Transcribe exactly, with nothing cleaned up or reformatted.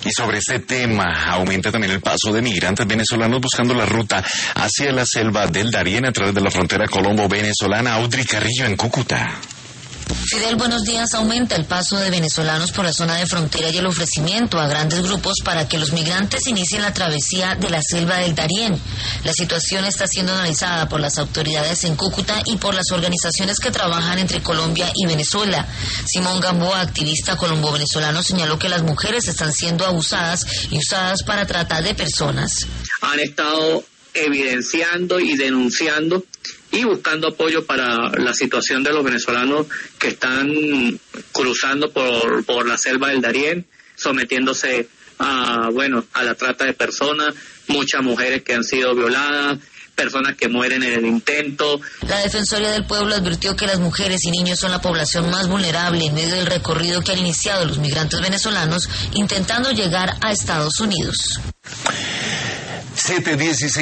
Y sobre este tema, aumenta también el paso de migrantes venezolanos buscando la ruta hacia la selva del Darién a través de la frontera colombo-venezolana. Audrey Carrillo en Cúcuta. Fidel, buenos días. Aumenta el paso de venezolanos por la zona de frontera y el ofrecimiento a grandes grupos para que los migrantes inicien la travesía de la selva del Darién. La situación está siendo analizada por las autoridades en Cúcuta y por las organizaciones que trabajan entre Colombia y Venezuela. Simón Gamboa, activista colombo-venezolano, señaló que las mujeres están siendo abusadas y usadas para trata de personas. Han estado evidenciando y denunciando y buscando apoyo para la situación de los venezolanos que están cruzando por, por la selva del Darién, sometiéndose a, bueno, a la trata de personas, muchas mujeres que han sido violadas, personas que mueren en el intento. La Defensoría del Pueblo advirtió que las mujeres y niños son la población más vulnerable en medio del recorrido que han iniciado los migrantes venezolanos intentando llegar a Estados Unidos. siete dieciséis